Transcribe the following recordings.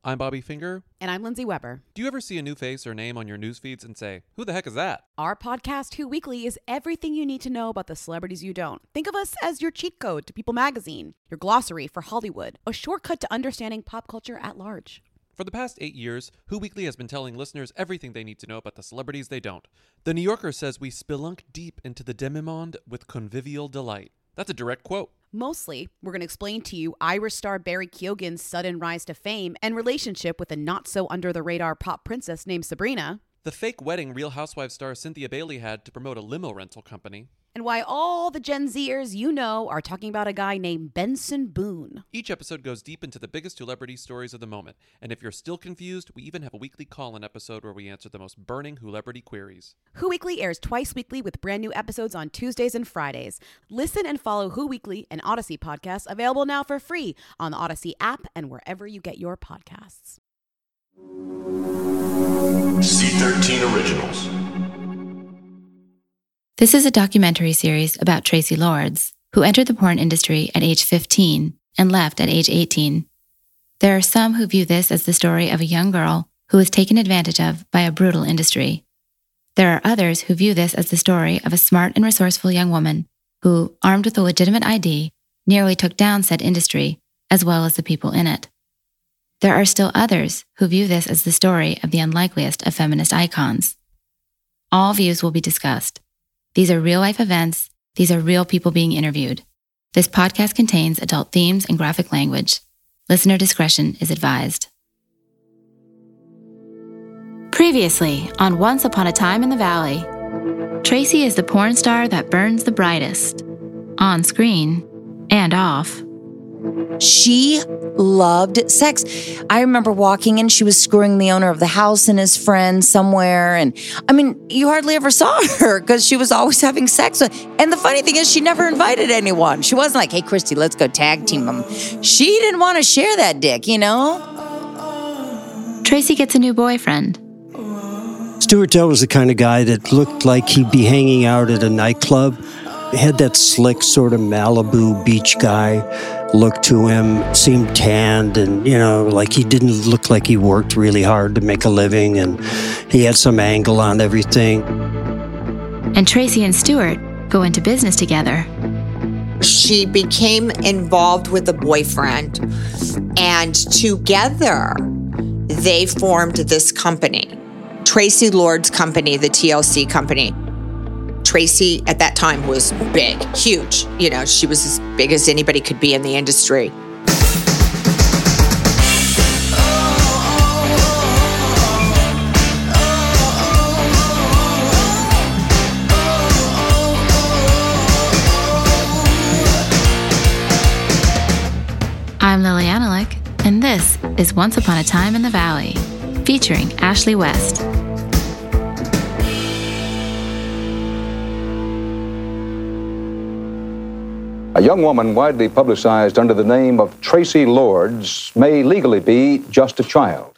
I'm Bobby Finger. And I'm Lindsay Weber. Do you ever see a new face or name on your news feeds and say, who the heck is that? Our podcast, Who Weekly, is everything you need to know about the celebrities you don't. Think of us as your cheat code to People magazine, your glossary for Hollywood, a shortcut to understanding pop culture at large. For the past 8 years, Who Weekly has been telling listeners everything they need to know about the celebrities they don't. The New Yorker says we spelunk deep into the demi-monde with convivial delight. That's a direct quote. Mostly, we're going to explain to you Irish star Barry Keoghan's sudden rise to fame and relationship with a not-so-under-the-radar pop princess named Sabrina. The fake wedding Real Housewives star Cynthia Bailey had to promote a limo rental company. And why all the Gen Zers you know are talking about a guy named Benson Boone. Each episode goes deep into the biggest celebrity stories of the moment. And if you're still confused, we even have a weekly call-in episode where we answer the most burning celebrity queries. Who Weekly airs twice weekly with brand new episodes on Tuesdays and Fridays. Listen and follow Who Weekly, an Odyssey podcast, available now for free on the Odyssey app and wherever you get your podcasts. C13 Originals. This is a documentary series about Traci Lords, who entered the porn industry at age 15 and left at age 18. There are some who view this as the story of a young girl who was taken advantage of by a brutal industry. There are others who view this as the story of a smart and resourceful young woman who, armed with a legitimate ID, nearly took down said industry, as well as the people in it. There are still others who view this as the story of the unlikeliest of feminist icons. All views will be discussed. These are real-life events. These are real people being interviewed. This podcast contains adult themes and graphic language. Listener discretion is advised. Previously on Once Upon a Time in the Valley, Traci is the porn star that burns the brightest, on screen and off. She loved sex. I remember walking in, she was screwing the owner of the house and his friend somewhere. And I mean, you hardly ever saw her because she was always having sex. And the funny thing is, she never invited anyone. She wasn't like, hey, Christy, let's go tag team them. She didn't want to share that dick, you know? Traci gets a new boyfriend. Stuart Dell was the kind of guy that looked like he'd be hanging out at a nightclub. He had that slick sort of Malibu beach guy look to him, seemed tanned, and, you know, like he didn't look like he worked really hard to make a living, and he had some angle on everything. And Traci and Stuart go into business together. She became involved with a boyfriend, and together they formed this company, Traci Lords Company, the TLC company. Traci at that time was big, huge. You know, she was as big as anybody could be in the industry. I'm Lily Analik, and this is Once Upon a Time in the Valley, featuring Ashley West. A young woman widely publicized under the name of Traci Lords may legally be just a child.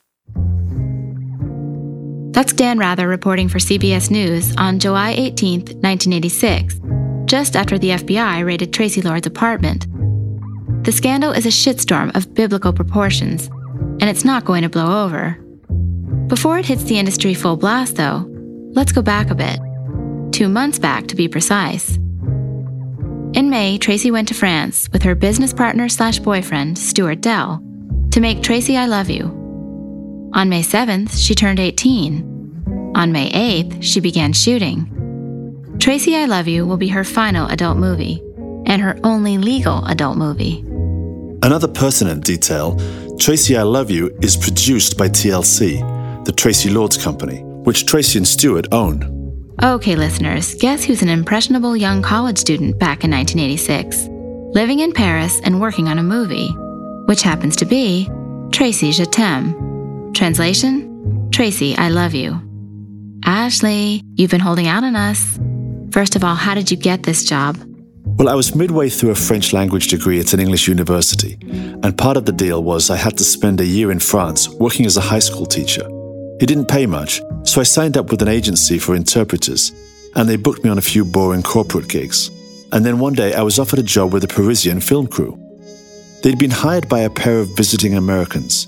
That's Dan Rather reporting for CBS News on July 18th, 1986, just after the FBI raided Traci Lords' apartment. The scandal is a shitstorm of biblical proportions, and it's not going to blow over. Before it hits the industry full blast, though, let's go back a bit. 2 months back, to be precise. In May, Traci went to France with her business partner/boyfriend, Stuart Dell, to make Traci I Love You. On May 7th, she turned 18. On May 8th, she began shooting. Traci I Love You will be her final adult movie, and her only legal adult movie. Another pertinent detail, Traci I Love You is produced by TLC, the Traci Lords Company, which Traci and Stuart own. Okay, listeners, guess who's an impressionable young college student back in 1986, living in Paris and working on a movie, which happens to be Traci Je T'aime. Translation? Traci, I love you. Ashley, you've been holding out on us. First of all, how did you get this job? Well, I was midway through a French language degree at an English university, and part of the deal was I had to spend a year in France working as a high school teacher. It didn't pay much, so I signed up with an agency for interpreters, and they booked me on a few boring corporate gigs. And then one day I was offered a job with a Parisian film crew. They'd been hired by a pair of visiting Americans,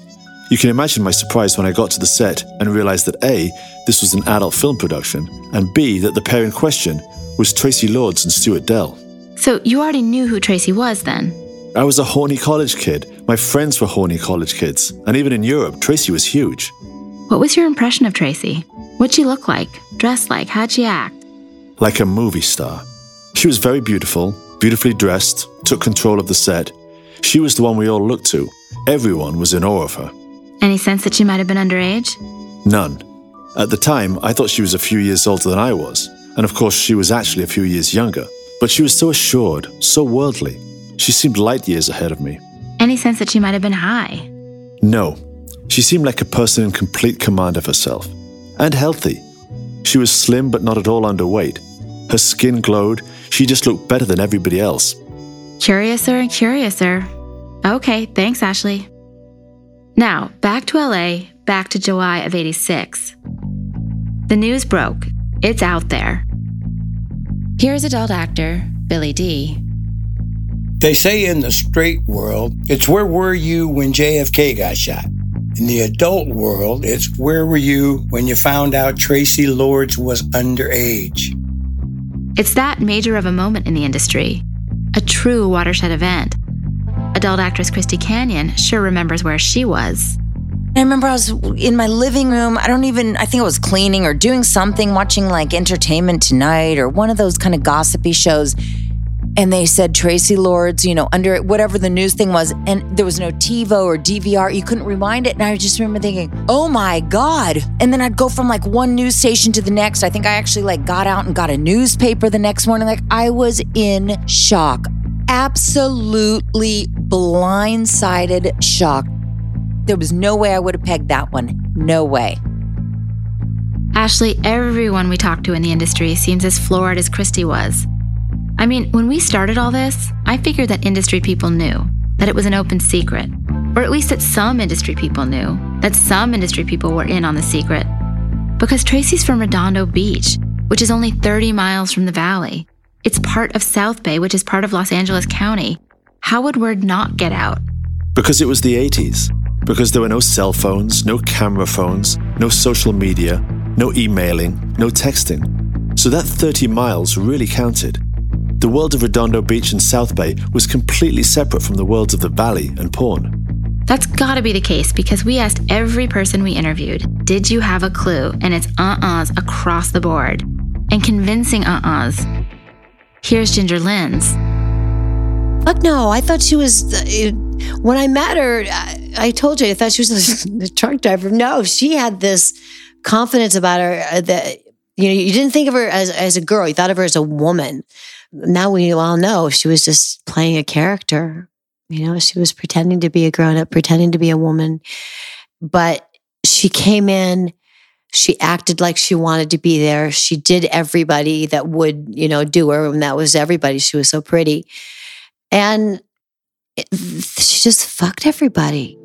You can imagine my surprise when I got to the set and realized that A, this was an adult film production, and B, that the pair in question was Tracy Lords and Stuart Dell. So you already knew who Tracy was then? I was a horny college kid. My friends were horny college kids. And even in Europe, Tracy was huge. What was your impression of Tracy? What'd she look like? Dress like? How'd she act? Like a movie star. She was very beautiful, beautifully dressed, took control of the set. She was the one we all looked to. Everyone was in awe of her. Any sense that she might have been underage? None. At the time, I thought she was a few years older than I was. And of course, she was actually a few years younger. But she was so assured, so worldly. She seemed light years ahead of me. Any sense that she might have been high? No. She seemed like a person in complete command of herself. And healthy. She was slim but not at all underweight. Her skin glowed. She just looked better than everybody else. Curiouser and curiouser. Okay, thanks, Ashley. Now, back to LA, back to July of '86. The news broke. It's out there. Here's adult actor Billy Dee. They say in the straight world, it's where were you when JFK got shot? In the adult world, it's where were you when you found out Tracy Lords was underage? It's that major of a moment in the industry. A true watershed event. Adult actress Christy Canyon sure remembers where she was. I remember I was in my living room. I think I was cleaning or doing something, watching like Entertainment Tonight or one of those kind of gossipy shows. And they said Tracy Lords, under whatever the news thing was. And there was no TiVo or DVR. You couldn't rewind it. And I just remember thinking, oh my God. And then I'd go from like one news station to the next. I think I actually got out and got a newspaper the next morning. I was in shock. Absolutely blindsided shock. There was no way I would have pegged that one. No way. Ashley, everyone we talked to in the industry seems as floored as Christy was. I mean, when we started all this, I figured that industry people knew, that it was an open secret, or at least that some industry people knew, that some industry people were in on the secret. Because Tracy's from Redondo Beach, which is only 30 miles from the Valley. It's part of South Bay, which is part of Los Angeles County. How would word not get out? Because it was the 80s. Because there were no cell phones, no camera phones, no social media, no emailing, no texting. So that 30 miles really counted. The world of Redondo Beach and South Bay was completely separate from the worlds of the Valley and porn. That's gotta be the case because we asked every person we interviewed, did you have a clue? And it's uh-uhs across the board. And convincing uh-uhs. Here's Ginger Lynn's. Fuck no, I thought she was, when I met her, I told you, I thought she was the truck driver. No, she had this confidence about her that, you didn't think of her as a girl. You thought of her as a woman. Now we all know she was just playing a character. She was pretending to be a grown-up, pretending to be a woman. But she came in, she acted like she wanted to be there. She did everybody that would, do her, and that was everybody. She was so pretty. And she just fucked everybody.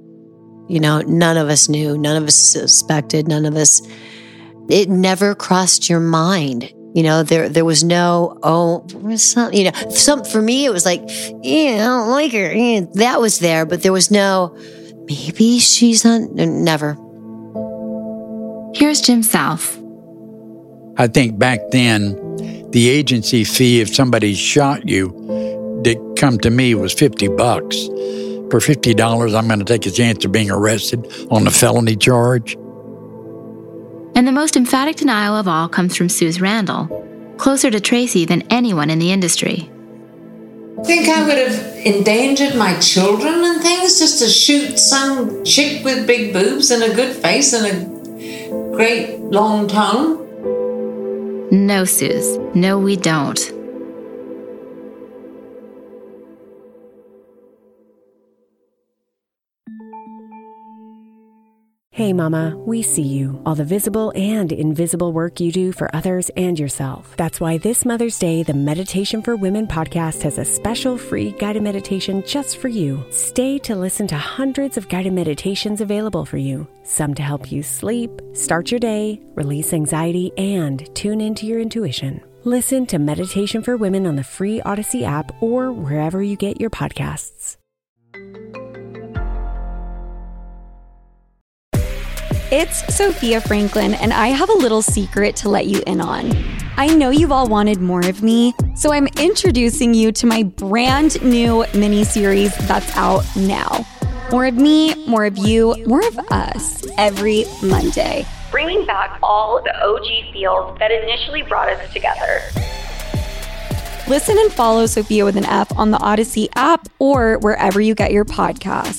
None of us knew, none of us suspected, it never crossed your mind. There was no, for me, it was like, I don't like her. That was there, but there was no, maybe she's never. Here's Jim South. I think back then, the agency fee, if somebody shot you, that come to me was $50. For $50, I'm going to take a chance of being arrested on a felony charge. And the most emphatic denial of all comes from Suze Randall, closer to Tracy than anyone in the industry. Think I would have endangered my children and things just to shoot some chick with big boobs and a good face and a great long tongue? No, Suze. No, we don't. Hey mama, we see you, all the visible and invisible work you do for others and yourself. That's why this Mother's Day, the Meditation for Women podcast has a special free guided meditation just for you. Stay to listen to hundreds of guided meditations available for you. Some to help you sleep, start your day, release anxiety, and tune into your intuition. Listen to Meditation for Women on the free Odyssey app or wherever you get your podcasts. It's Sophia Franklin, and I have a little secret to let you in on. I know you've all wanted more of me, so I'm introducing you to my brand new mini-series that's out now. More of me, more of you, more of us every Monday. Bringing back all the OG feels that initially brought us together. Listen and follow Sophia with an F on the Odyssey app or wherever you get your podcasts.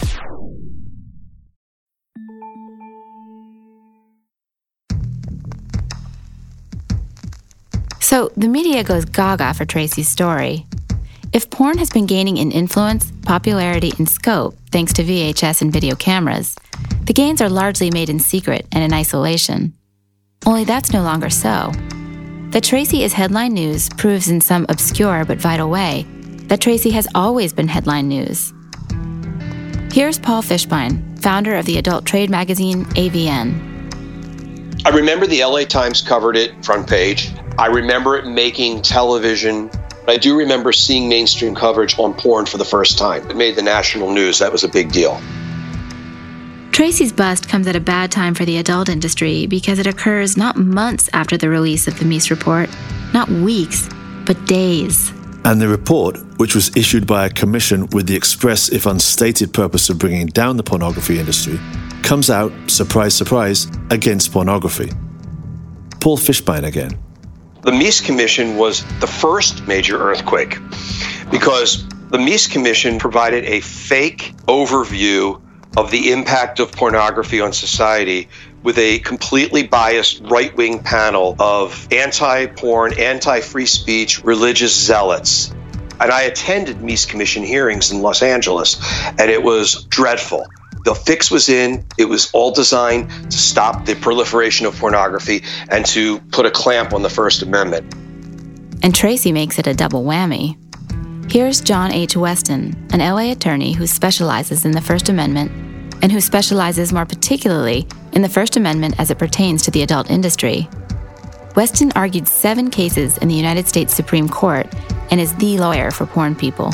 So the media goes gaga for Tracy's story. If porn has been gaining in influence, popularity, and scope thanks to VHS and video cameras, the gains are largely made in secret and in isolation. Only that's no longer so. That Tracy is headline news proves in some obscure but vital way that Tracy has always been headline news. Here's Paul Fishbein, founder of the adult trade magazine AVN. I remember the LA Times covered it front page. I remember it making television. I do remember seeing mainstream coverage on porn for the first time. It made the national news. That was a big deal. Tracy's bust comes at a bad time for the adult industry because it occurs not months after the release of the Meese report, not weeks, but days. And the report, which was issued by a commission with the express, if unstated, purpose of bringing down the pornography industry, comes out, surprise, surprise, against pornography. Paul Fishbein again. The Meese Commission was the first major earthquake because the Meese Commission provided a fake overview of the impact of pornography on society with a completely biased right-wing panel of anti-porn, anti-free speech, religious zealots. And I attended Meese Commission hearings in Los Angeles, and it was dreadful. The fix was in. It was all designed to stop the proliferation of pornography and to put a clamp on the First Amendment. And Tracy makes it a double whammy. Here's John H. Weston, an LA attorney who specializes in the First Amendment and who specializes more particularly in the First Amendment as it pertains to the adult industry. Weston argued 7 cases in the United States Supreme Court and is the lawyer for porn people.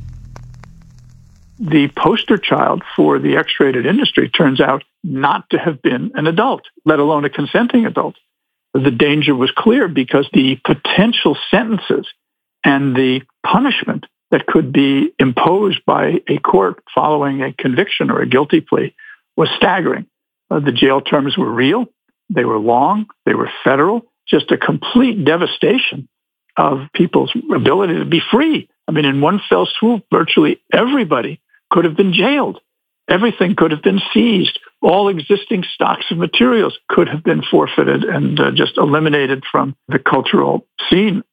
The poster child for the X-rated industry turns out not to have been an adult, let alone a consenting adult. The danger was clear because the potential sentences and the punishment that could be imposed by a court following a conviction or a guilty plea was staggering. The jail terms were real, they were long, they were federal, just a complete devastation of people's ability to be free. I mean, in one fell swoop, virtually everybody could have been jailed. Everything could have been seized. All existing stocks of materials could have been forfeited and just eliminated from the cultural scene.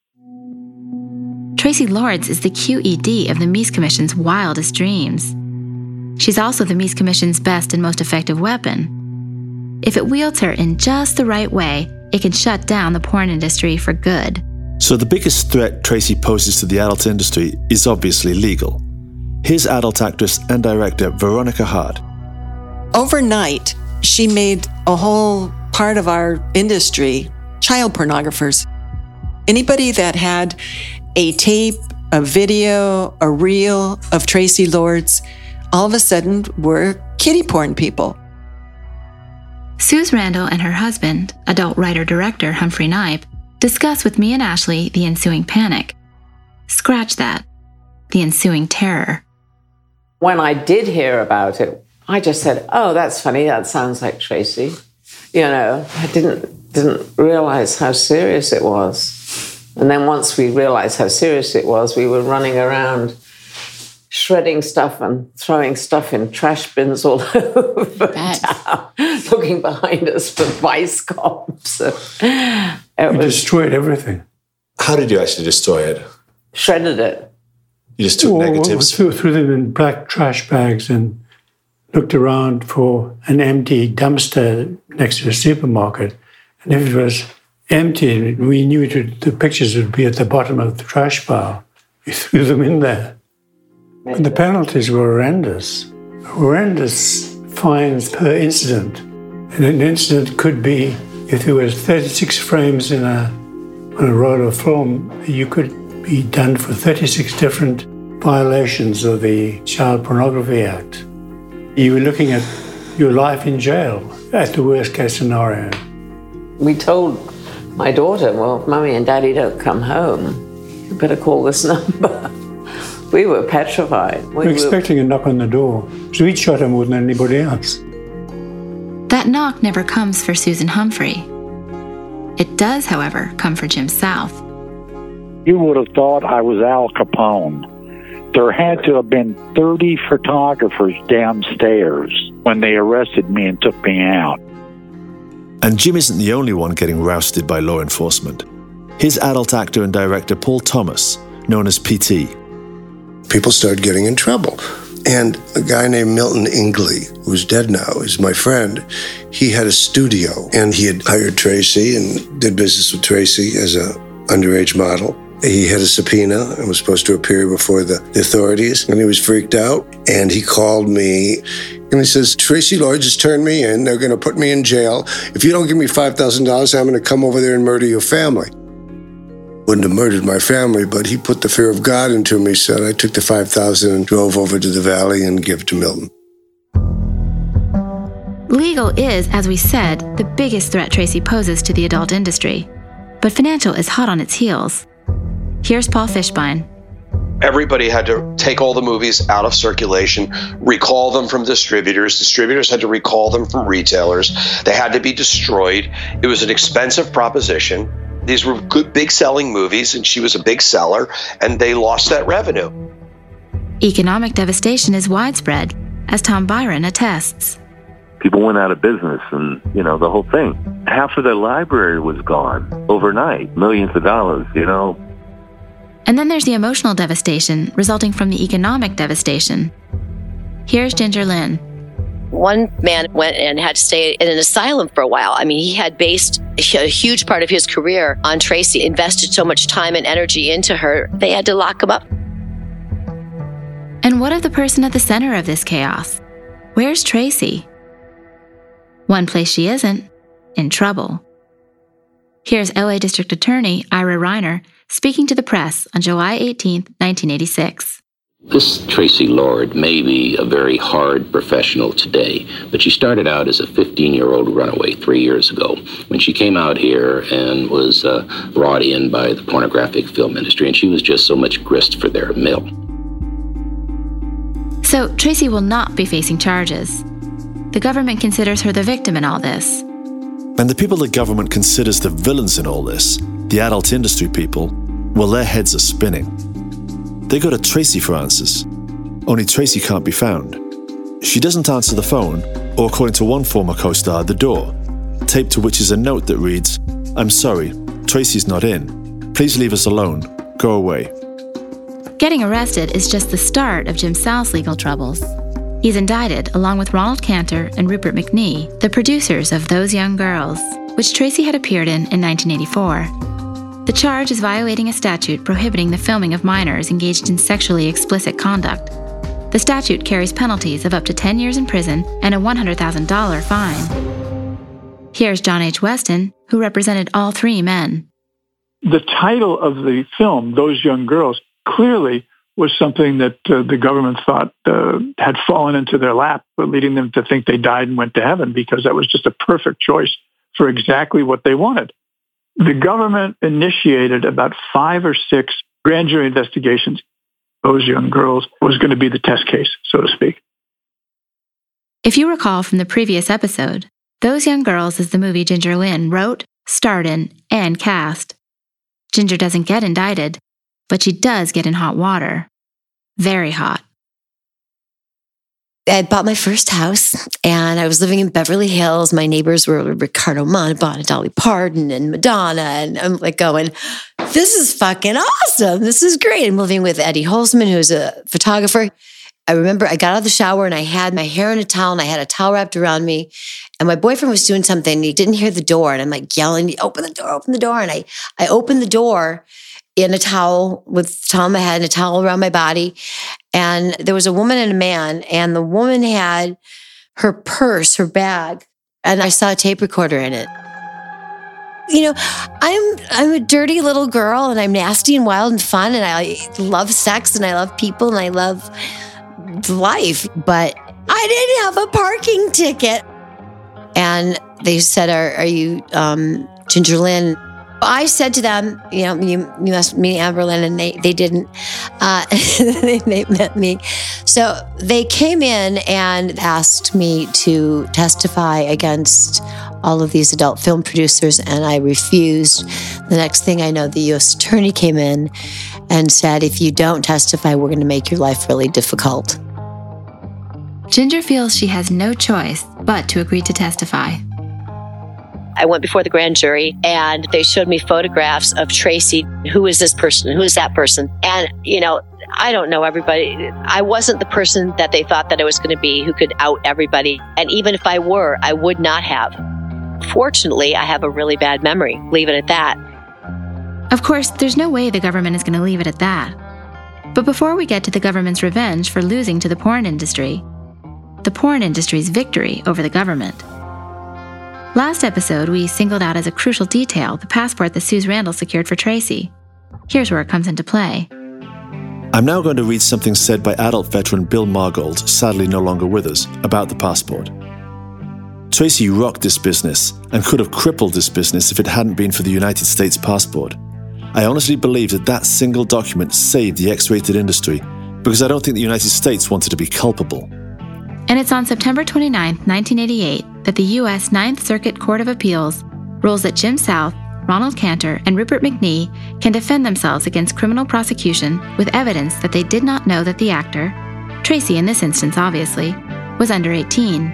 Tracy Lords is the QED of the Meese Commission's wildest dreams. She's also the Meese Commission's best and most effective weapon. If it wields her in just the right way, it can shut down the porn industry for good. So the biggest threat Tracy poses to the adult industry is obviously legal. Here's adult actress and director Veronica Hart. Overnight, she made a whole part of our industry child pornographers. Anybody that had a tape, a video, a reel of Tracy Lords, all of a sudden were kiddie porn people. Suze Randall and her husband, adult writer-director Humphrey Knipe, discuss with me and Ashley the ensuing panic. Scratch that. The ensuing terror. When I did hear about it, I just said, oh, that's funny. That sounds like Tracy. You know, I didn't realize how serious it was. And then once we realized how serious it was, we were running around shredding stuff and throwing stuff in trash bins all over town, looking behind us for vice cops. We destroyed everything. How did you actually destroy it? Shredded it. You just took negatives? Threw them in black trash bags and looked around for an empty dumpster next to a supermarket. And if it was empty, we knew the pictures would be at the bottom of the trash pile. We threw them in there. And the penalties were horrendous. Horrendous fines per incident. And an incident could be, if there was 36 frames on a roll of film, you could be done for 36 different violations of the Child Pornography Act. You were looking at your life in jail at the worst case scenario. We told my daughter, well, if Mummy and Daddy don't come home, you better call this number. We were petrified. We were expecting a knock on the door. So we'd shot her more than anybody else. That knock never comes for Susan Humphrey. It does, however, come for Jim South. You would have thought I was Al Capone. There had to have been 30 photographers downstairs when they arrested me and took me out. And Jim isn't the only one getting rousted by law enforcement. Here's adult actor and director Paul Thomas, known as PT. People started getting in trouble. And a guy named Milton Ingley, who's dead now, is my friend. He had a studio, and he had hired Tracy and did business with Tracy as an underage model. He had a subpoena and was supposed to appear before the authorities, and he was freaked out. And he called me, and he says, Tracy Lord just turned me in. They're going to put me in jail. If you don't give me $5,000, I'm going to come over there and murder your family. Wouldn't have murdered my family, but he put the fear of God into me, so I took the $5,000 and drove over to the Valley and gave it to Milton. Legal is, as we said, the biggest threat Tracy poses to the adult industry. But financial is hot on its heels. Here's Paul Fishbein. Everybody had to take all the movies out of circulation, recall them from distributors. Distributors had to recall them from retailers. They had to be destroyed. It was an expensive proposition. These were good, big selling movies, and she was a big seller, and they lost that revenue. Economic devastation is widespread, as Tom Byron attests. People went out of business, and, the whole thing. Half of their library was gone overnight, millions of dollars, And then there's the emotional devastation resulting from the economic devastation. Here's Ginger Lynn. One man went and had to stay in an asylum for a while. I mean, he had based a huge part of his career on Tracy, invested so much time and energy into her, they had to lock him up. And what of the person at the center of this chaos? Where's Tracy? One place she isn't, in trouble. Here's LA District Attorney Ira Reiner speaking to the press on July 18, 1986. This Tracy Lord may be a very hard professional today, but she started out as a 15-year-old runaway 3 years ago when she came out here and was brought in by the pornographic film industry, and she was just so much grist for their mill. So Tracy will not be facing charges. The government considers her the victim in all this. And the people the government considers the villains in all this, the adult industry people, well, their heads are spinning. They go to Tracy for answers. Only Tracy can't be found. She doesn't answer the phone, or according to one former co-star, the door, taped to which is a note that reads, "I'm sorry, Tracy's not in. Please leave us alone. Go away." Getting arrested is just the start of Jim South's legal troubles. He's indicted along with Ronald Cantor and Rupert McNee, the producers of Those Young Girls, which Tracy had appeared in 1984. The charge is violating a statute prohibiting the filming of minors engaged in sexually explicit conduct. The statute carries penalties of up to 10 years in prison and a $100,000 fine. Here's John H. Weston, who represented all three men. The title of the film, Those Young Girls, clearly was something that the government thought had fallen into their lap, leading them to think they died and went to heaven, because that was just a perfect choice for exactly what they wanted. The government initiated about 5 or 6 grand jury investigations. Those Young Girls was going to be the test case, so to speak. If you recall from the previous episode, Those Young Girls is the movie Ginger Lynn wrote, starred in, and cast. Ginger doesn't get indicted, but she does get in hot water. Very hot. I bought my first house, and I was living in Beverly Hills. My neighbors were Ricardo Montalban, Dolly Parton, and Madonna, and I'm like going, this is fucking awesome. This is great. I'm living with Eddie Holzman, who's a photographer. I remember I got out of the shower, and I had my hair in a towel, and I had a towel wrapped around me, and my boyfriend was doing something, and he didn't hear the door, and I'm like yelling, open the door, and I opened the door in a towel with a towel on my head and a towel around my body. And there was a woman and a man, and the woman had her purse, her bag, and I saw a tape recorder in it. You know, I'm a dirty little girl, and I'm nasty and wild and fun, and I love sex, and I love people, and I love life. But I didn't have a parking ticket. And they said, are you Ginger Lynn? I said to them, you must meet Amberlynn, and they didn't. They met me. So they came in and asked me to testify against all of these adult film producers, and I refused. The next thing I know, the U.S. attorney came in and said, if you don't testify, we're going to make your life really difficult. Ginger feels she has no choice but to agree to testify. I went before the grand jury and they showed me photographs of Tracy. Who is this person? Who is that person? And, I don't know everybody. I wasn't the person that they thought that I was going to be who could out everybody. And even if I were, I would not have. Fortunately, I have a really bad memory. Leave it at that. Of course, there's no way the government is going to leave it at that. But before we get to the government's revenge for losing to the porn industry industry's victory over the government. Last episode, we singled out as a crucial detail the passport that Suze Randall secured for Tracy. Here's where it comes into play. I'm now going to read something said by adult veteran Bill Margold, sadly no longer with us, about the passport. Tracy rocked this business and could have crippled this business if it hadn't been for the United States passport. I honestly believe that single document saved the X-rated industry because I don't think the United States wanted to be culpable. And it's on September 29, 1988, that the U.S. Ninth Circuit Court of Appeals rules that Jim South, Ronald Cantor, and Rupert McNee can defend themselves against criminal prosecution with evidence that they did not know that the actor, Tracy in this instance obviously, was under 18.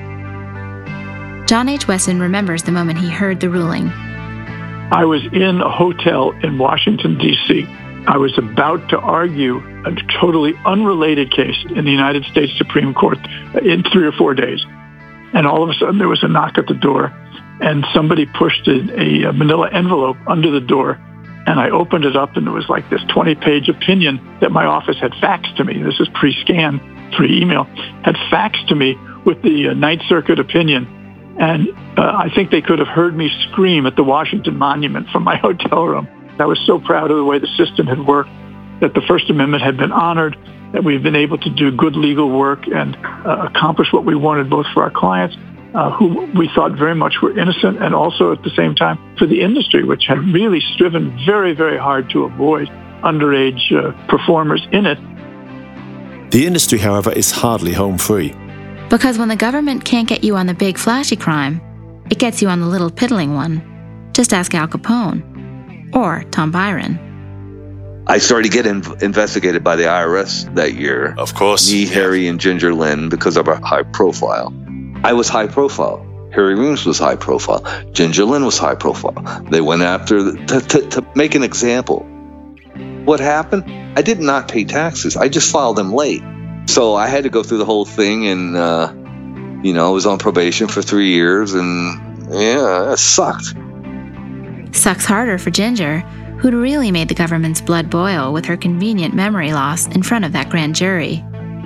John H. Weston remembers the moment he heard the ruling. I was in a hotel in Washington, D.C. I was about to argue a totally unrelated case in the United States Supreme Court in 3 or 4 days. And all of a sudden there was a knock at the door and somebody pushed a manila envelope under the door. And I opened it up and there was like this 20-page opinion that my office had faxed to me. This is pre-scan, pre-email, had faxed to me with the Ninth Circuit opinion. And I think they could have heard me scream at the Washington Monument from my hotel room. I was so proud of the way the system had worked, that the First Amendment had been honored, that we've been able to do good legal work and accomplish what we wanted both for our clients, who we thought very much were innocent, and also at the same time for the industry, which had really striven very, very hard to avoid underage performers in it. The industry, however, is hardly home free. Because when the government can't get you on the big flashy crime, it gets you on the little piddling one. Just ask Al Capone. Or Tom Byron. I started getting investigated by the IRS that year. Of course. Me, Harry, and Ginger Lynn, because of our high profile. I was high profile. Harry Reams was high profile. Ginger Lynn was high profile. They went after to make an example. What happened? I did not pay taxes. I just filed them late. So I had to go through the whole thing, and I was on probation for 3 years, and it sucked. Sucks harder for Ginger, who'd really made the government's blood boil with her convenient memory loss in front of that grand jury.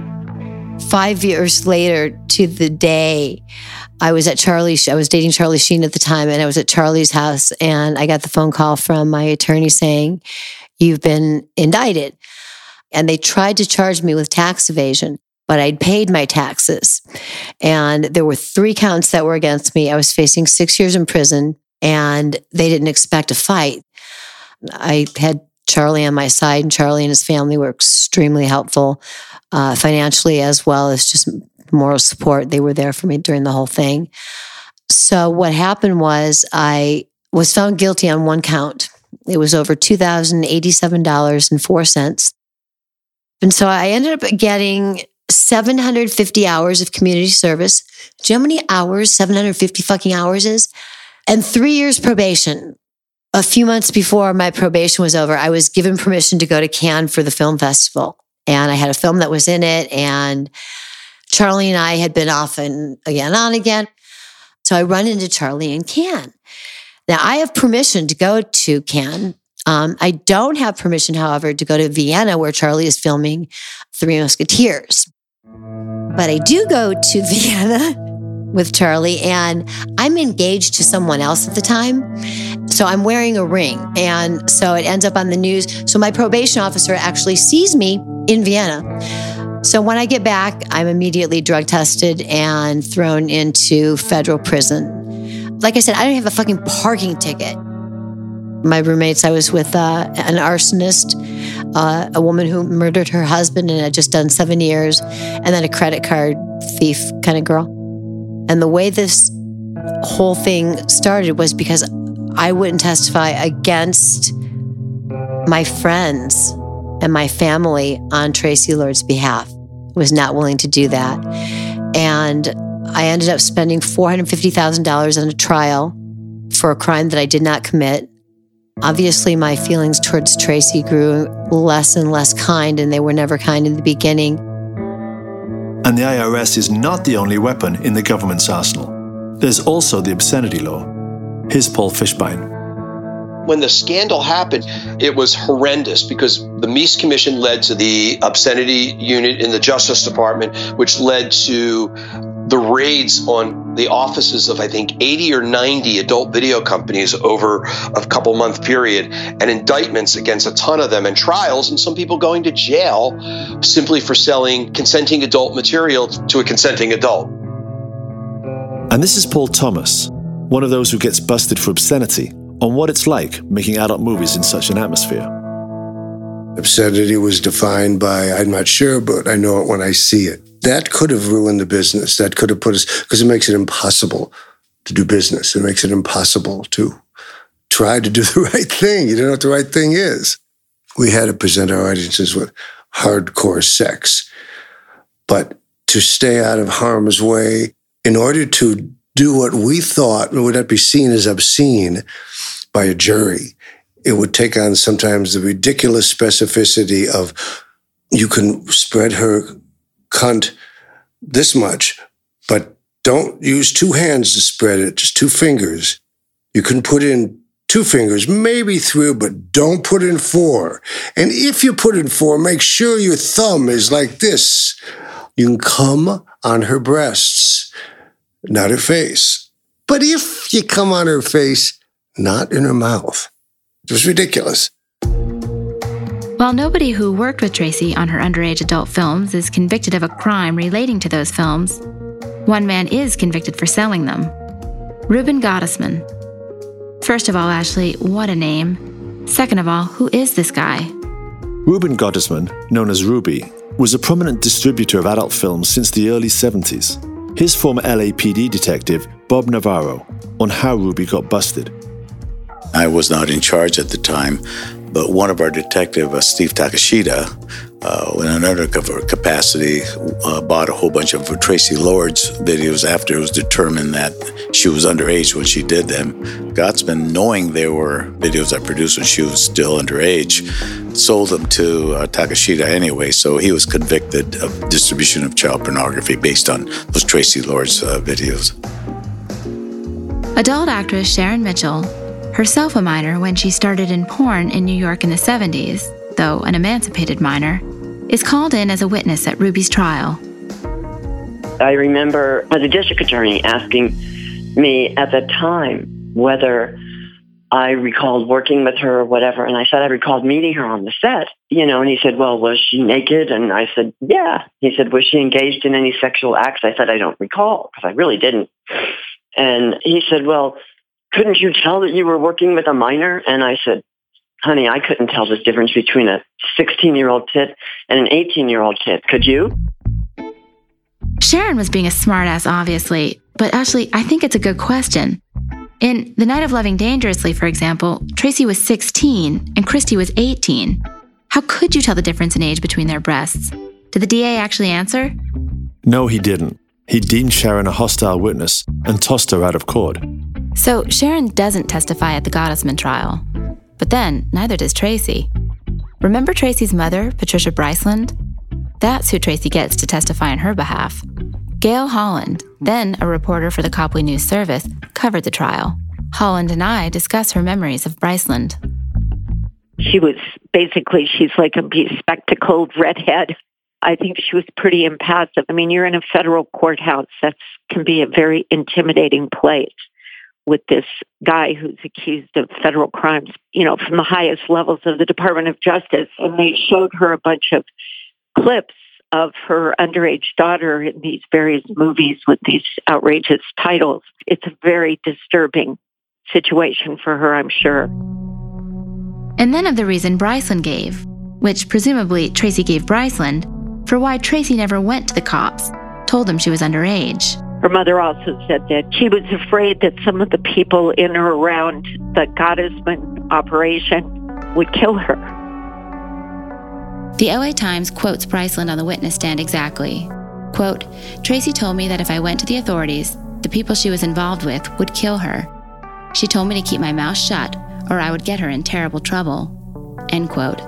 5 years later to the day, I was dating Charlie Sheen at the time, and I was at Charlie's house, and I got the phone call from my attorney saying, "You've been indicted." And they tried to charge me with tax evasion, but I'd paid my taxes. And there were 3 counts that were against me. I was facing 6 years in prison, and they didn't expect a fight. I had Charlie on my side, and Charlie and his family were extremely helpful, financially as well as just moral support. They were there for me during the whole thing. So what happened was I was found guilty on 1 count. It was over $2,087.04. And so I ended up getting 750 hours of community service. Do you know how many hours 750 fucking hours is? And 3 years probation. A few months before my probation was over, I was given permission to go to Cannes for the film festival. And I had a film that was in it. And Charlie and I had been off and on again. So I run into Charlie in Cannes. Now, I have permission to go to Cannes. I don't have permission, however, to go to Vienna, where Charlie is filming Three Musketeers. But I do go to Vienna with Charlie, and I'm engaged to someone else at the time. So I'm wearing a ring. And so it ends up on the news. So my probation officer actually sees me in Vienna So when I get back, I'm immediately drug tested and thrown into federal prison. Like I said, I didn't have a fucking parking ticket. My roommates, I was with an arsonist, a woman who murdered her husband and had just done 7 years, and then a credit card thief kind of girl. And the way this whole thing started was because I wouldn't testify against my friends and my family on Tracy Lord's behalf. I was not willing to do that. And I ended up spending $450,000 on a trial for a crime that I did not commit. Obviously, my feelings towards Tracy grew less and less kind, and they were never kind in the beginning. And the IRS is not the only weapon in the government's arsenal. There's also the obscenity law. Here's Paul Fishbein. When the scandal happened, it was horrendous because the Meese Commission led to the obscenity unit in the Justice Department, which led to the raids on the offices of, I think, 80 or 90 adult video companies over a couple month period, and indictments against a ton of them, and trials, and some people going to jail simply for selling consenting adult material to a consenting adult. And this is Paul Thomas, one of those who gets busted for obscenity, on what it's like making adult movies in such an atmosphere. Obscenity was defined by, I'm not sure, but I know it when I see it. That could have ruined the business. That could have put us, because it makes it impossible to do business. It makes it impossible to try to do the right thing. You don't know what the right thing is. We had to present our audiences with hardcore sex. But to stay out of harm's way, in order to do what we thought would not be seen as obscene by a jury, it would take on sometimes the ridiculous specificity of, you can spread her cunt this much, but don't use 2 hands to spread it, just 2 fingers. You can put in 2 fingers, maybe 3, but don't put in 4. And if you put in 4, make sure your thumb is like this. You can come on her breasts, not her face. But if you come on her face, not in her mouth. It was ridiculous. While nobody who worked with Tracy on her underage adult films is convicted of a crime relating to those films, one man is convicted for selling them. Ruben Gottesman. First of all, Ashley, what a name. Second of all, who is this guy? Ruben Gottesman, known as Ruby, was a prominent distributor of adult films since the early 70s. Here's former LAPD detective Bob Navarro on how Ruby got busted. I was not in charge at the time, but one of our detectives, Steve Takashita, in an undercover capacity, bought a whole bunch of Tracy Lord's videos after it was determined that she was underage when she did them. Gottesman, knowing there were videos I produced when she was still underage, sold them to Takashita anyway, so he was convicted of distribution of child pornography based on those Tracy Lord's videos. Adult actress Sharon Mitchell, herself a minor when she started in porn in New York in the 70s, though an emancipated minor, is called in as a witness at Ruby's trial. I remember the district attorney asking me at the time whether I recalled working with her or whatever, and I said I recalled meeting her on the set, and he said, well, was she naked? And I said, yeah. He said, was she engaged in any sexual acts? I said, I don't recall, because I really didn't. And he said, well, couldn't you tell that you were working with a minor? And I said, honey, I couldn't tell the difference between a 16-year-old tit and an 18-year-old tit. Could you? Sharon was being a smartass, obviously, but Ashley, I think it's a good question. In The Night of Loving Dangerously, for example, Tracy was 16 and Christy was 18. How could you tell the difference in age between their breasts? Did the DA actually answer? No, he didn't. He deemed Sharon a hostile witness and tossed her out of court. So Sharon doesn't testify at the Gottesman trial. But then, neither does Tracy. Remember Tracy's mother, Patricia Bryceland? That's who Tracy gets to testify on her behalf. Gail Holland, then a reporter for the Copley News Service, covered the trial. Holland and I discuss her memories of Bryceland. She was basically, she's like a bespectacled redhead. I think she was pretty impassive. I mean, you're in a federal courthouse. That can be a very intimidating place with this guy who's accused of federal crimes, from the highest levels of the Department of Justice. And they showed her a bunch of clips of her underage daughter in these various movies with these outrageous titles. It's a very disturbing situation for her, I'm sure. And then of the reason Bryceland gave, which presumably Tracy gave Bryceland, for why Tracy never went to the cops, told them she was underage. Her mother also said that she was afraid that some of the people in or around the Gottesman operation would kill her. The LA Times quotes Bryceland on the witness stand exactly. Quote, Tracy told me that if I went to the authorities, the people she was involved with would kill her. She told me to keep my mouth shut or I would get her in terrible trouble. End quote.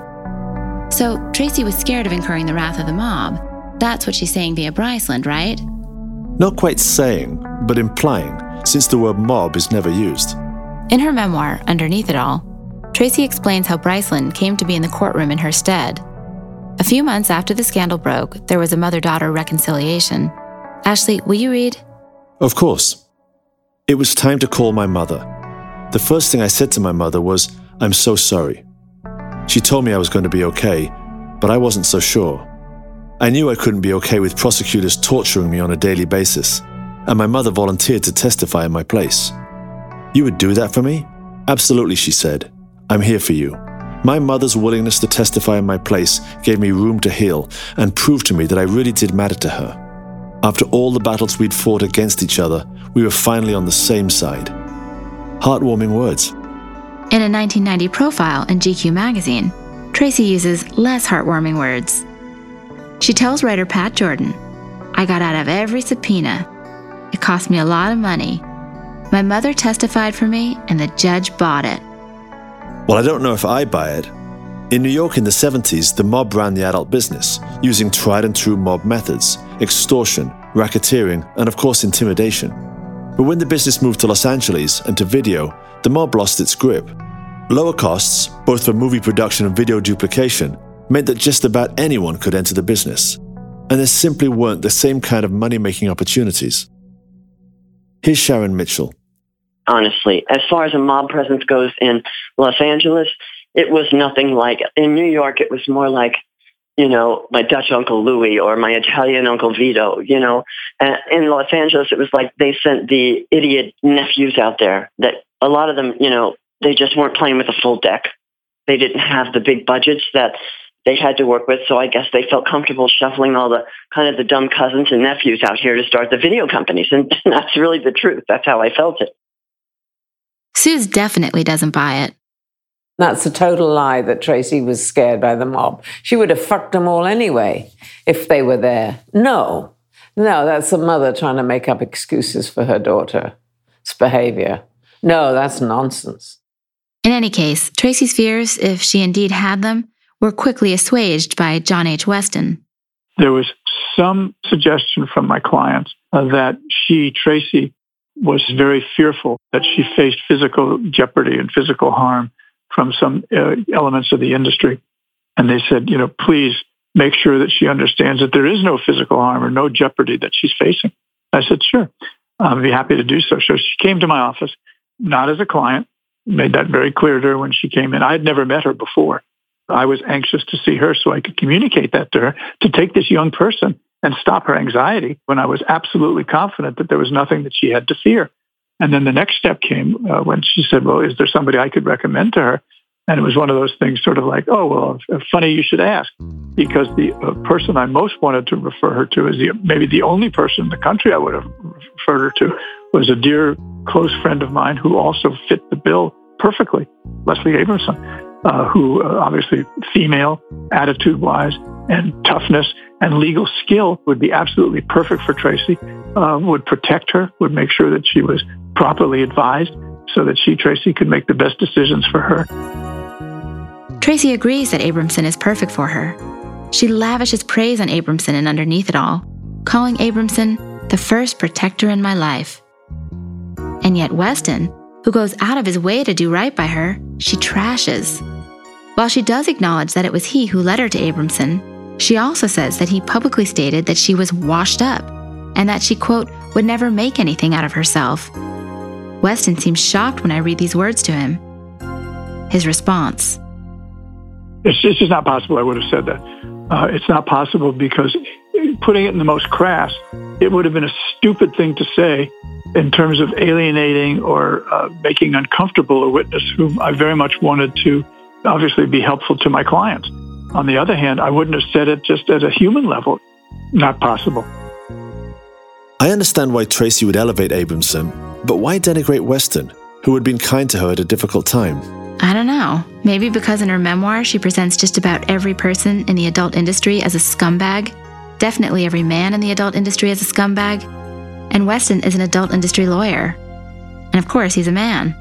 So Tracy was scared of incurring the wrath of the mob. That's what she's saying via Bryceland, right? Not quite saying, but implying, since the word mob is never used. In her memoir, Underneath It All, Tracy explains how Bryceland came to be in the courtroom in her stead. A few months after the scandal broke, there was a mother-daughter reconciliation. Ashley, will you read? Of course. It was time to call my mother. The first thing I said to my mother was, "I'm so sorry." She told me I was going to be okay, but I wasn't so sure. I knew I couldn't be okay with prosecutors torturing me on a daily basis, and my mother volunteered to testify in my place. "You would do that for me?" "Absolutely," she said. "I'm here for you." My mother's willingness to testify in my place gave me room to heal and proved to me that I really did matter to her. After all the battles we'd fought against each other, we were finally on the same side. Heartwarming words. In a 1990 profile in GQ magazine, Tracy uses less heartwarming words. She tells writer Pat Jordan, "I got out of every subpoena. It cost me a lot of money. My mother testified for me and the judge bought it." Well, I don't know if I buy it. In New York in the 70s, the mob ran the adult business, using tried and true mob methods, extortion, racketeering, and of course intimidation. But when the business moved to Los Angeles and to video, the mob lost its grip. Lower costs, both for movie production and video duplication, meant that just about anyone could enter the business, and there simply weren't the same kind of money-making opportunities. Here's Sharon Mitchell. Honestly, as far as a mob presence goes in Los Angeles, it was nothing like it. In New York, it was more like, my Dutch Uncle Louis or my Italian Uncle Vito, And in Los Angeles, it was like they sent the idiot nephews out there that a lot of them, they just weren't playing with a full deck. They didn't have the big budgets that they had to work with, so I guess they felt comfortable shuffling all the kind of the dumb cousins and nephews out here to start the video companies. And that's really the truth. That's how I felt it. Suze definitely doesn't buy it. That's a total lie that Tracy was scared by the mob. She would have fucked them all anyway if they were there. No, that's a mother trying to make up excuses for her daughter's behavior. No, that's nonsense. In any case, Tracy's fears, if she indeed had them, were quickly assuaged by John H. Weston. There was some suggestion from my clients that Tracy, was very fearful that she faced physical jeopardy and physical harm from some elements of the industry. And they said, please make sure that she understands that there is no physical harm or no jeopardy that she's facing. I said, sure, I'll be happy to do so. So she came to my office, not as a client, made that very clear to her when she came in. I had never met her before. I was anxious to see her so I could communicate that to her, to take this young person and stop her anxiety when I was absolutely confident that there was nothing that she had to fear. And then the next step came when she said, well, is there somebody I could recommend to her? And it was one of those things sort of like, oh, well, funny you should ask, because the person I most wanted to refer her to is maybe the only person in the country I would have referred her to was a dear close friend of mine who also fit the bill perfectly, Leslie Abramson, who obviously female, attitude-wise, and toughness and legal skill would be absolutely perfect for Tracy, would protect her, would make sure that she was properly advised so that Tracy could make the best decisions for her. Tracy agrees that Abramson is perfect for her. She lavishes praise on Abramson and Underneath It All, calling Abramson the first protector in my life. And yet Weston, who goes out of his way to do right by her, she trashes. While she does acknowledge that it was he who led her to Abramson, she also says that he publicly stated that she was washed up and that she, quote, would never make anything out of herself. Weston seems shocked when I read these words to him. His response: It's just not possible I would have said that. It's not possible because, putting it in the most crass, it would have been a stupid thing to say in terms of alienating or making uncomfortable a witness whom I very much wanted to obviously be helpful to my clients. On the other hand, I wouldn't have said it just at a human level. Not possible. I understand why Tracy would elevate Abramson, but why denigrate Weston, who had been kind to her at a difficult time? I don't know. Maybe because in her memoir, she presents just about every person in the adult industry as a scumbag. Definitely every man in the adult industry as a scumbag. And Weston is an adult industry lawyer. And of course, he's a man.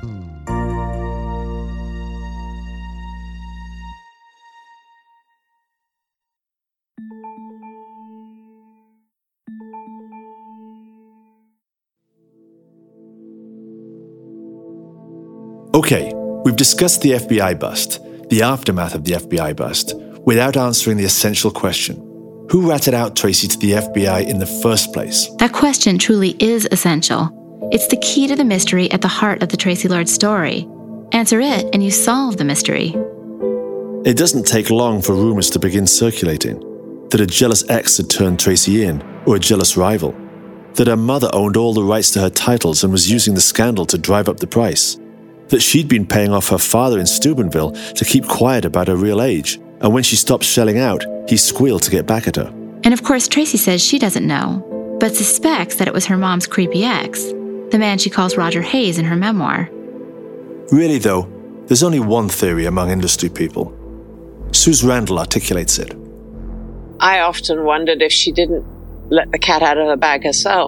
Okay, we've discussed the FBI bust, the aftermath of the FBI bust, without answering the essential question. Who ratted out Tracy to the FBI in the first place? That question truly is essential. It's the key to the mystery at the heart of the Tracy Lord story. Answer it and you solve the mystery. It doesn't take long for rumors to begin circulating. That a jealous ex had turned Tracy in, or a jealous rival. That her mother owned all the rights to her titles and was using the scandal to drive up the price. That she'd been paying off her father in Steubenville to keep quiet about her real age, and when she stopped shelling out, he squealed to get back at her. And of course, Tracy says she doesn't know, but suspects that it was her mom's creepy ex, the man she calls Roger Hayes in her memoir. Really, though, there's only one theory among industry people. Suze Randall articulates it. I often wondered if she didn't let the cat out of the bag herself.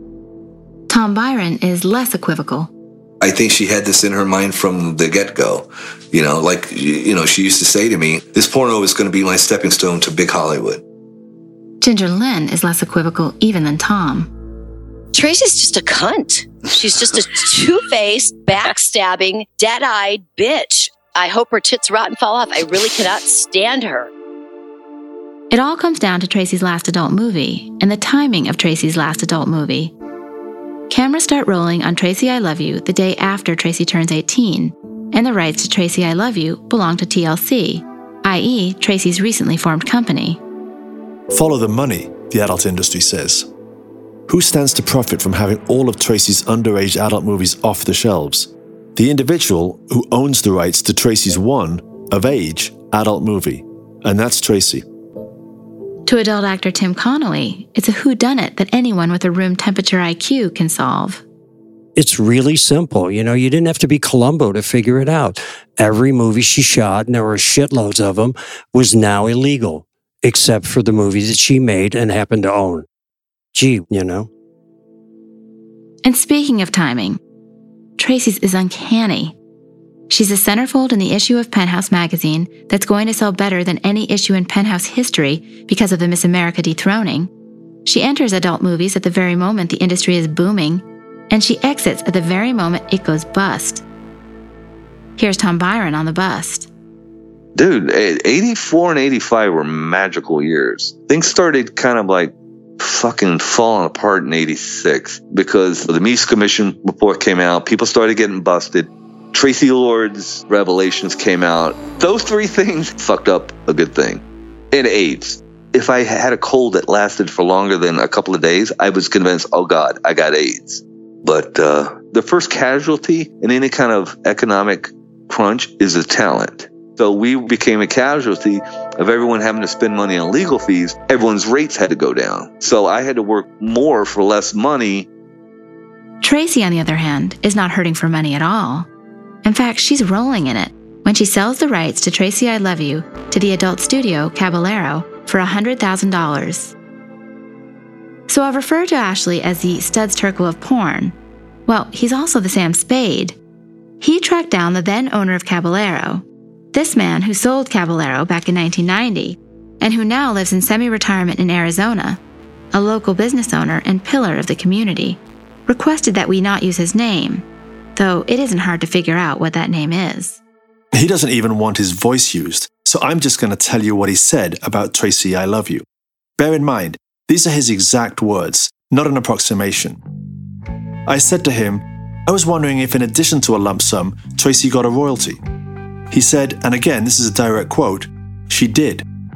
Tom Byron is less equivocal. I think she had this in her mind from the get-go. She used to say to me, this porno is going to be my stepping stone to big Hollywood. Ginger Lynn is less equivocal even than Tom. Tracy's just a cunt. She's just a two-faced, backstabbing, dead-eyed bitch. I hope her tits rot and fall off. I really cannot stand her. It all comes down to Tracy's last adult movie and the timing of Tracy's last adult movie. Cameras start rolling on Tracy I Love You the day after Tracy turns 18, and the rights to Tracy I Love You belong to TLC, i.e. Tracy's recently formed company. Follow the money, the adult industry says. Who stands to profit from having all of Tracy's underage adult movies off the shelves? The individual who owns the rights to Tracy's one, of age, adult movie, and that's Tracy. To adult actor Tim Connolly, it's a whodunit that anyone with a room temperature IQ can solve. It's really simple. You didn't have to be Columbo to figure it out. Every movie she shot, and there were shitloads of them, was now illegal, except for the movies that she made and happened to own. Gee, And speaking of timing, Tracy's is uncanny. She's a centerfold in the issue of Penthouse magazine that's going to sell better than any issue in Penthouse history because of the Miss America dethroning. She enters adult movies at the very moment the industry is booming, and she exits at the very moment it goes bust. Here's Tom Byron on the bust. Dude, 84 and 85 were magical years. Things started kind of like fucking falling apart in 86 because the Meese Commission report came out. People started getting busted. Tracy Lord's revelations came out. Those three things fucked up a good thing. And AIDS. If I had a cold that lasted for longer than a couple of days, I was convinced, oh God, I got AIDS. But the first casualty in any kind of economic crunch is a talent. So we became a casualty of everyone having to spend money on legal fees. Everyone's rates had to go down. So I had to work more for less money. Tracy, on the other hand, is not hurting for money at all. In fact, she's rolling in it when she sells the rights to Tracy I Love You to the adult studio Caballero for $100,000. So I've referred to Ashley as the Studs Terkel of porn. Well, he's also the Sam Spade. He tracked down the then owner of Caballero, this man who sold Caballero back in 1990 and who now lives in semi-retirement in Arizona, a local business owner and pillar of the community, requested that we not use his name, though it isn't hard to figure out what that name is. He doesn't even want his voice used, so I'm just going to tell you what he said about Tracy I Love You. Bear in mind, these are his exact words, not an approximation. I said to him, I was wondering if in addition to a lump sum, Tracy got a royalty. He said, and again, this is a direct quote, she did.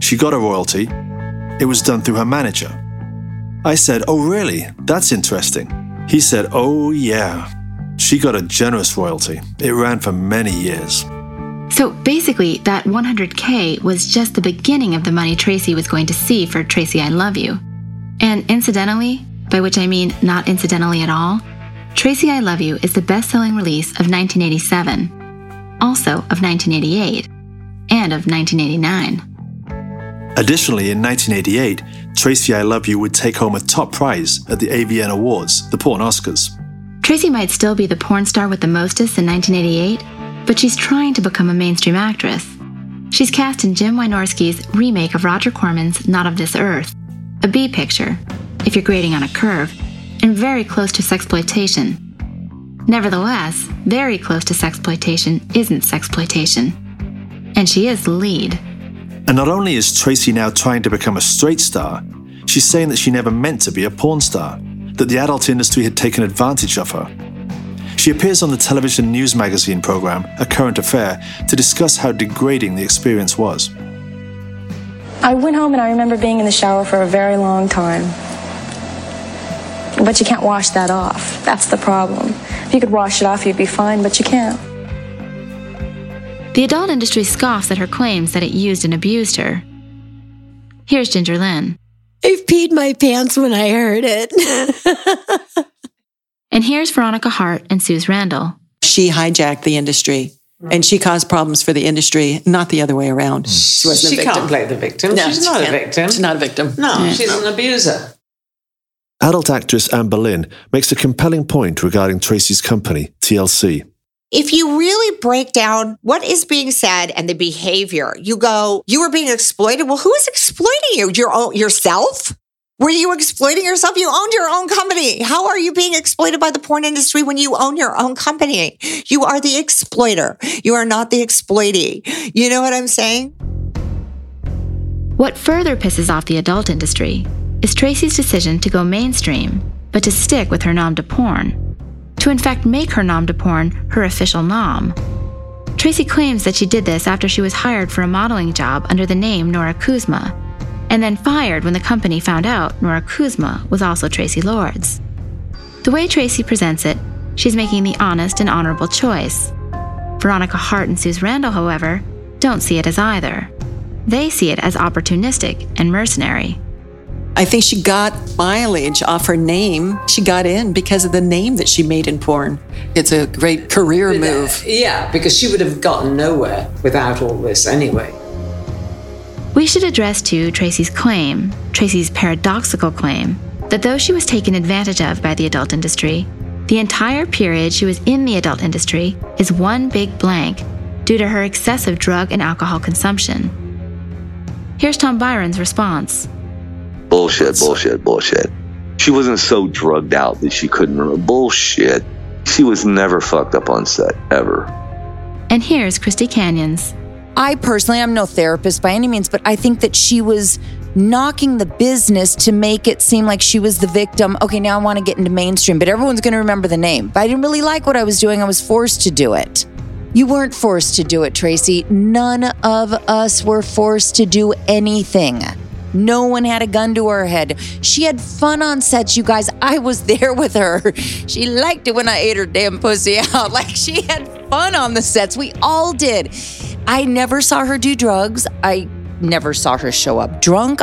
She got a royalty. It was done through her manager. I said, "Oh, really? That's interesting." He said, "Oh, yeah. She got a generous royalty. It ran for many years." So basically, that $100K was just the beginning of the money Tracy was going to see for Tracy I Love You. And incidentally, by which I mean not incidentally at all, Tracy I Love You is the best-selling release of 1987, also of 1988, and of 1989. Additionally, in 1988, Tracy I Love You would take home a top prize at the AVN Awards, the porn Oscars. Tracy might still be the porn star with the mostest in 1988, but she's trying to become a mainstream actress. She's cast in Jim Wynorski's remake of Roger Corman's Not of This Earth, a B picture, if you're grading on a curve, and very close to sexploitation. Nevertheless, very close to sexploitation isn't sexploitation. And she is the lead. And not only is Tracy now trying to become a straight star, she's saying that she never meant to be a porn star, that the adult industry had taken advantage of her. She appears on the television news magazine program, A Current Affair, to discuss how degrading the experience was. I went home and I remember being in the shower for a very long time. But you can't wash that off. That's the problem. If you could wash it off, you'd be fine, but you can't. The adult industry scoffs at her claims that it used and abused her. Here's Ginger Lynn. I peed my pants when I heard it. And here's Veronica Hart and Suze Randall. She hijacked the industry, and she caused problems for the industry, not the other way around. She wasn't a victim. Can't play the victim. No, she's not a victim. She's not a victim. No, she's an abuser. Adult actress Anne Boleyn makes a compelling point regarding Tracy's company, TLC. If you really break down what is being said and the behavior, you go, you were being exploited. Well, who is exploiting you? Yourself? Were you exploiting yourself? You owned your own company. How are you being exploited by the porn industry when you own your own company? You are the exploiter. You are not the exploitee. You know what I'm saying? What further pisses off the adult industry is Tracy's decision to go mainstream, but to stick with her nom de porn. To in fact make her nom de porn her official nom. Tracy claims that she did this after she was hired for a modeling job under the name Nora Kuzma, and then fired when the company found out Nora Kuzma was also Tracy Lords. The way Tracy presents it, she's making the honest and honorable choice. Veronica Hart and Suze Randall, however, don't see it as either. They see it as opportunistic and mercenary. I think she got mileage off her name. She got in because of the name that she made in porn. It's a great career move. Yeah, because she would have gotten nowhere without all this anyway. We should address too Tracy's claim, Tracy's paradoxical claim, that though she was taken advantage of by the adult industry, the entire period she was in the adult industry is one big blank due to her excessive drug and alcohol consumption. Here's Tom Byron's response. Bullshit. She wasn't so drugged out that she couldn't remember. Bullshit. She was never fucked up on set, ever. And here's Christy Canyons. I personally, I'm no therapist by any means, but I think that she was knocking the business to make it seem like she was the victim. Okay, now I want to get into mainstream, but everyone's going to remember the name. But I didn't really like what I was doing. I was forced to do it. You weren't forced to do it, Tracy. None of us were forced to do anything. No one had a gun to her head. She had fun on sets, you guys. I was there with her. She liked it when I ate her damn pussy out. Like, she had fun on the sets. We all did. I never saw her do drugs. I never saw her show up drunk.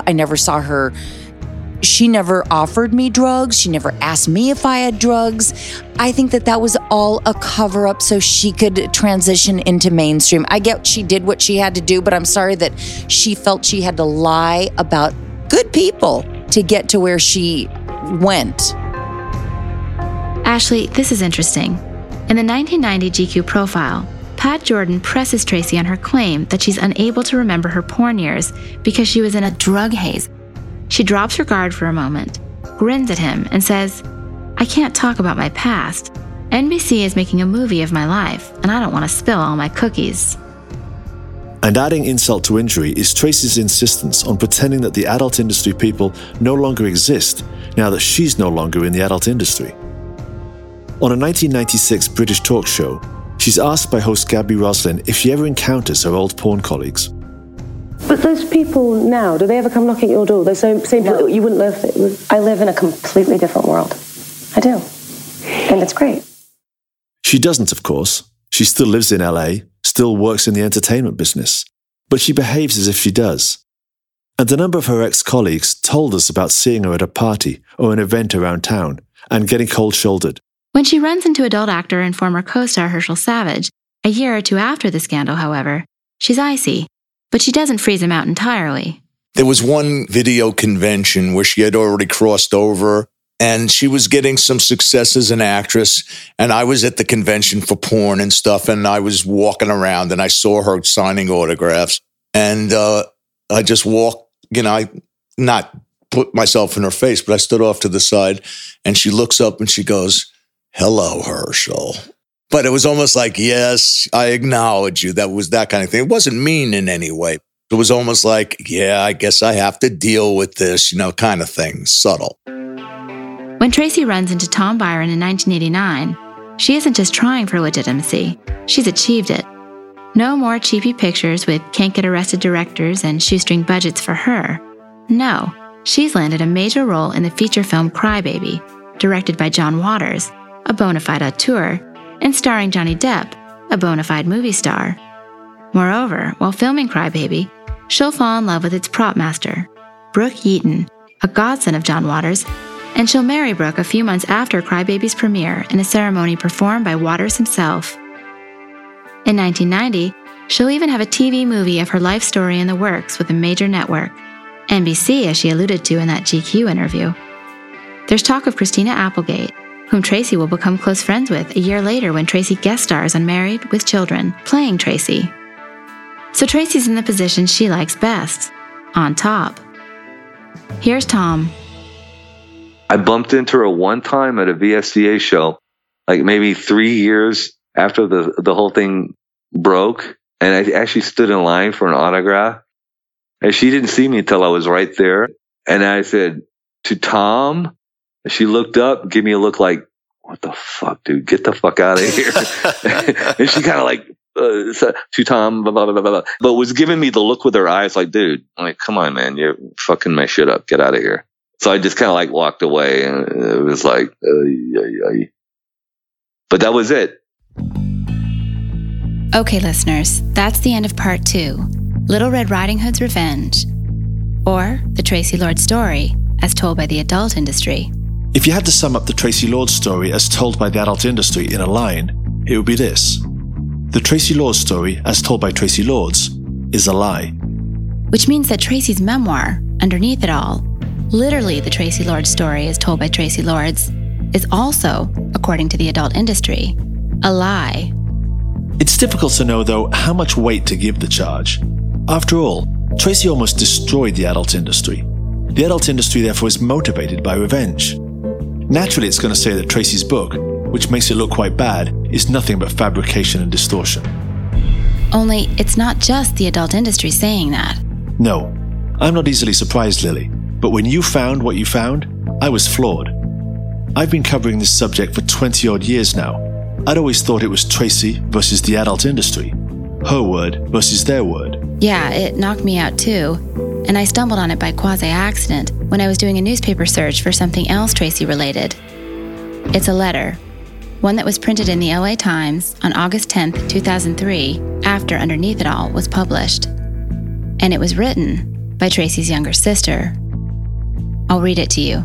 She never offered me drugs. She never asked me if I had drugs. I think that was all a cover-up so she could transition into mainstream. I get she did what she had to do, but I'm sorry that she felt she had to lie about good people to get to where she went. Ashley, this is interesting. In the 1990 GQ profile, Pat Jordan presses Tracy on her claim that she's unable to remember her porn years because she was in a drug haze. She drops her guard for a moment, grins at him, and says, "I can't talk about my past. NBC is making a movie of my life, and I don't want to spill all my cookies." And adding insult to injury is Tracy's insistence on pretending that the adult industry people no longer exist now that she's no longer in the adult industry. On a 1996 British talk show, she's asked by host Gabby Roslin if she ever encounters her old porn colleagues. But those people now, do they ever come knocking at your door? Those same people you wouldn't live with? I live in a completely different world. I do. And it's great. She doesn't, of course. She still lives in LA, still works in the entertainment business. But she behaves as if she does. And a number of her ex-colleagues told us about seeing her at a party or an event around town and getting cold-shouldered. When she runs into adult actor and former co-star Herschel Savage, a year or two after the scandal, however, she's icy, but she doesn't freeze him out entirely. There was one video convention where she had already crossed over, and she was getting some success as an actress, and I was at the convention for porn and stuff, and I was walking around, and I saw her signing autographs, and I just walked, I not put myself in her face, but I stood off to the side, and she looks up and she goes, "Hello, Herschel." But it was almost like, yes, I acknowledge you. That was that kind of thing. It wasn't mean in any way. It was almost like, yeah, I guess I have to deal with this, kind of thing, subtle. When Tracy runs into Tom Byron in 1989, she isn't just trying for legitimacy, she's achieved it. No more cheapy pictures with can't-get-arrested directors and shoestring budgets for her. No, she's landed a major role in the feature film Crybaby, directed by John Waters, a bona fide auteur, and starring Johnny Depp, a bona fide movie star. Moreover, while filming Crybaby, she'll fall in love with its prop master, Brooke Yeaton, a godson of John Waters, and she'll marry Brooke a few months after Crybaby's premiere in a ceremony performed by Waters himself. In 1990, she'll even have a TV movie of her life story in the works with a major network, NBC, as she alluded to in that GQ interview. There's talk of Christina Applegate, whom Tracy will become close friends with a year later when Tracy guest stars on Married with Children, playing Tracy. So Tracy's in the position she likes best, on top. Here's Tom. I bumped into her one time at a VSCA show, like maybe 3 years after the whole thing broke, and I actually stood in line for an autograph, and she didn't see me until I was right there, and I said, "To Tom?" She looked up, gave me a look like, "What the fuck, dude? Get the fuck out of here." And she kind of like, to Tom, blah, blah, blah, blah, blah, but was giving me the look with her eyes like, "Dude, come on, man, you're fucking my shit up. Get out of here." So I just kind of like walked away, and it was like, but that was it. Okay, listeners, that's the end of part 2, Little Red Riding Hood's Revenge, or the Tracy Lord story as told by the adult industry. If you had to sum up the Tracy Lord story as told by the adult industry in a line, it would be this. The Tracy Lord story as told by Tracy Lords is a lie. Which means that Tracy's memoir, Underneath It All, literally the Tracy Lord story as told by Tracy Lords, is also, according to the adult industry, a lie. It's difficult to know, though, how much weight to give the charge. After all, Tracy almost destroyed the adult industry. The adult industry, therefore, is motivated by revenge. Naturally, it's going to say that Tracy's book, which makes it look quite bad, is nothing but fabrication and distortion. Only, it's not just the adult industry saying that. No, I'm not easily surprised, Lily. But when you found what you found, I was floored. I've been covering this subject for 20-odd years now. I'd always thought it was Tracy versus the adult industry. Her word versus their word. Yeah, it knocked me out too. And I stumbled on it by quasi-accident when I was doing a newspaper search for something else Tracy-related. It's a letter, one that was printed in the LA Times on August 10th, 2003, after Underneath It All was published. And it was written by Tracy's younger sister. I'll read it to you.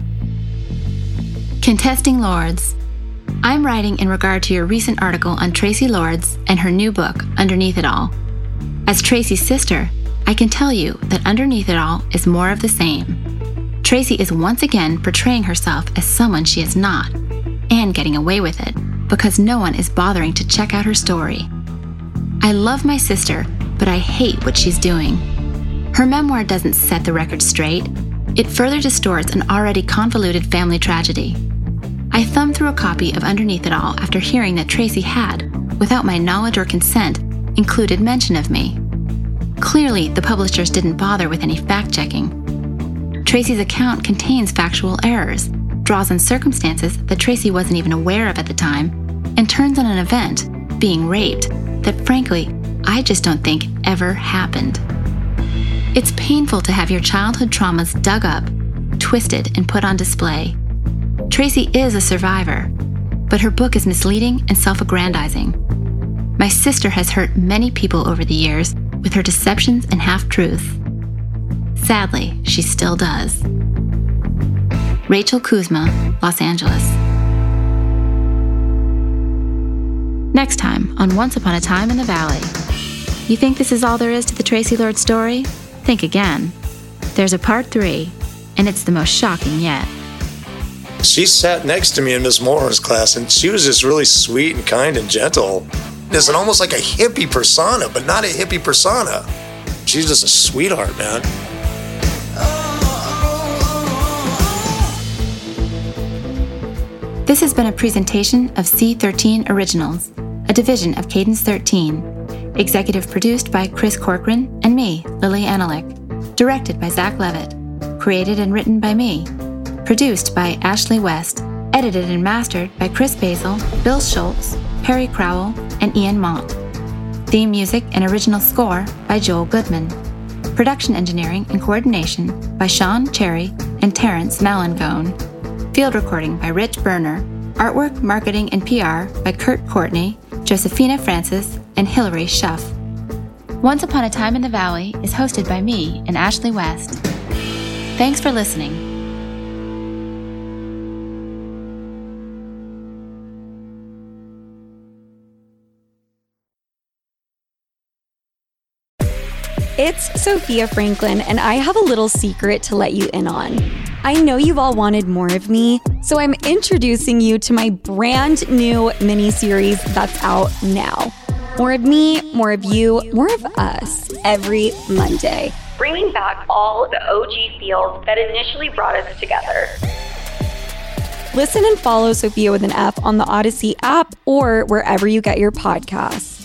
Contesting Lords. I'm writing in regard to your recent article on Tracy Lords and her new book, Underneath It All. As Tracy's sister, I can tell you that Underneath It All is more of the same. Tracy is once again portraying herself as someone she is not, and getting away with it, because no one is bothering to check out her story. I love my sister, but I hate what she's doing. Her memoir doesn't set the record straight. It further distorts an already convoluted family tragedy. I thumbed through a copy of Underneath It All after hearing that Tracy had, without my knowledge or consent, included mention of me. Clearly, the publishers didn't bother with any fact-checking. Tracy's account contains factual errors, draws on circumstances that Tracy wasn't even aware of at the time, and turns on an event, being raped, that frankly, I just don't think ever happened. It's painful to have your childhood traumas dug up, twisted, and put on display. Tracy is a survivor, but her book is misleading and self-aggrandizing. My sister has hurt many people over the years with her deceptions and half-truths. Sadly, she still does. Rachel Kuzma, Los Angeles. Next time on Once Upon a Time in the Valley. You think this is all there is to the Tracy Lord story? Think again. There's a part 3, and it's the most shocking yet. She sat next to me in Miss Moran's class, and she was just really sweet and kind and gentle. It's almost like a hippie persona, but not a hippie persona. She's just a sweetheart, man. This has been a presentation of C13 Originals, a division of Cadence 13. Executive produced by Chris Corcoran and me, Lily Analik. Directed by Zach Levitt. Created and written by me. Produced by Ashley West. Edited and mastered by Chris Basil, Bill Schultz, Perry Crowell, and Ian Mott. Theme music and original score by Joel Goodman. Production engineering and coordination by Sean Cherry and Terrence Malangone. Field recording by Rich Berner. Artwork, marketing, and PR by Kurt Courtney, Josephina Francis, and Hilary Schuff. Once Upon a Time in the Valley is hosted by me and Ashley West. Thanks for listening. It's Sophia Franklin, and I have a little secret to let you in on. I know you've all wanted more of me, so I'm introducing you to my brand new mini-series that's out now. More of me, more of you, more of us every Monday. Bringing back all the OG feels that initially brought us together. Listen and follow Sophia with an F on the Odyssey app or wherever you get your podcasts.